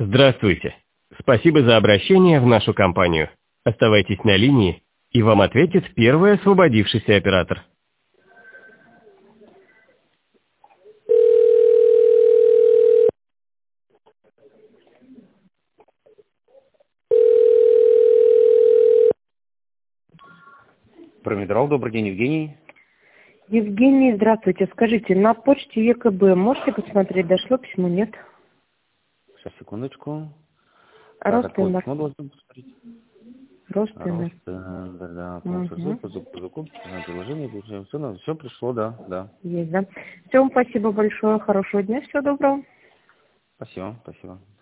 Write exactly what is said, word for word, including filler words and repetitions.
Здравствуйте. Спасибо за обращение в нашу компанию. Оставайтесь на линии, и вам ответит первый освободившийся оператор. Промедрол, добрый день, Евгений. Евгений, здравствуйте. Скажите, на почте ЕКБ можете посмотреть, дошло письмо, нет? Сейчас, секундочку. Так, какое Ростенер. письмо должен посмотреть? Ростенер. Ростендер, да, полностью Угу. закупку, закупку, приложение, все, все пришло, да, да. Есть, да? Всем спасибо большое, хорошего дня, всего доброго. Спасибо, спасибо.